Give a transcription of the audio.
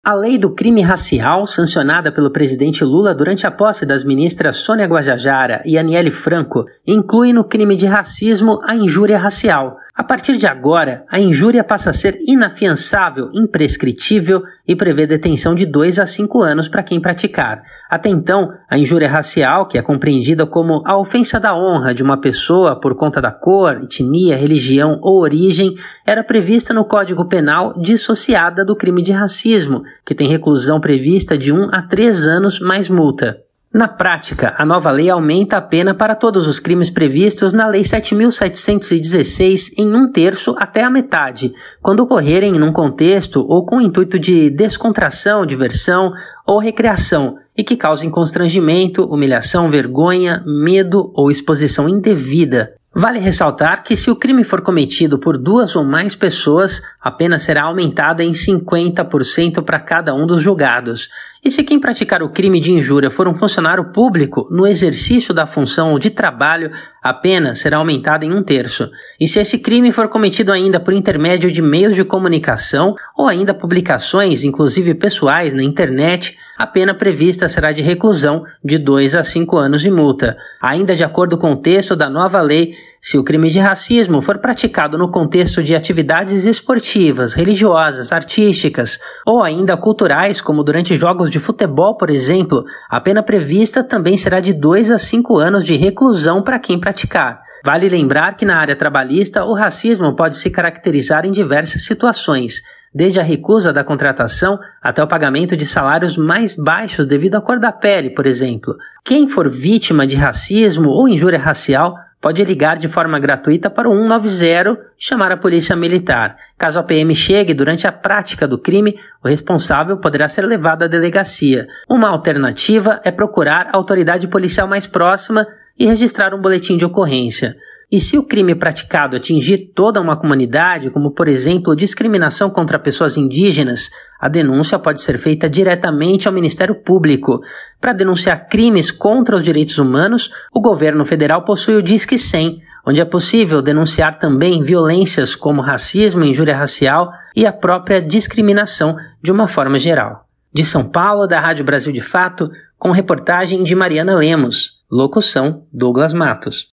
A lei do crime racial, sancionada pelo presidente Lula durante a posse das ministras Sônia Guajajara e Aniele Franco, inclui no crime de racismo a injúria racial. A partir de agora, a injúria passa a ser inafiançável, imprescritível e prevê detenção de 2 a 5 anos para quem praticar. Até então, a injúria racial, que é compreendida como a ofensa da honra de uma pessoa por conta da cor, etnia, religião ou origem, era prevista no Código Penal dissociada do crime de racismo, que tem reclusão prevista de 1 a 3 anos mais multa. Na prática, a nova lei aumenta a pena para todos os crimes previstos na Lei 7.716 em 1/3 até a metade, quando ocorrerem num contexto ou com o intuito de descontração, diversão ou recreação e que causem constrangimento, humilhação, vergonha, medo ou exposição indevida. Vale ressaltar que se o crime for cometido por 2 ou mais pessoas, a pena será aumentada em 50% para cada um dos julgados. E se quem praticar o crime de injúria for um funcionário público, no exercício da função ou de trabalho, a pena será aumentada em 1/3. E se esse crime for cometido ainda por intermédio de meios de comunicação ou ainda publicações, inclusive pessoais, na internet, a pena prevista será de reclusão de 2 a 5 anos e multa. Ainda de acordo com o texto da nova lei, se o crime de racismo for praticado no contexto de atividades esportivas, religiosas, artísticas ou ainda culturais, como durante jogos de futebol, por exemplo, a pena prevista também será de 2 a 5 anos de reclusão para quem praticar. Vale lembrar que na área trabalhista o racismo pode se caracterizar em diversas situações, desde a recusa da contratação até o pagamento de salários mais baixos devido à cor da pele, por exemplo. Quem for vítima de racismo ou injúria racial pode ligar de forma gratuita para o 190 e chamar a polícia militar. Caso a PM chegue durante a prática do crime, o responsável poderá ser levado à delegacia. Uma alternativa é procurar a autoridade policial mais próxima e registrar um boletim de ocorrência. E se o crime praticado atingir toda uma comunidade, como por exemplo discriminação contra pessoas indígenas, a denúncia pode ser feita diretamente ao Ministério Público. Para denunciar crimes contra os direitos humanos, o governo federal possui o Disque 100, onde é possível denunciar também violências como racismo, injúria racial e a própria discriminação de uma forma geral. De São Paulo, da Rádio Brasil de Fato, com reportagem de Mariana Lemos. Locução: Douglas Matos.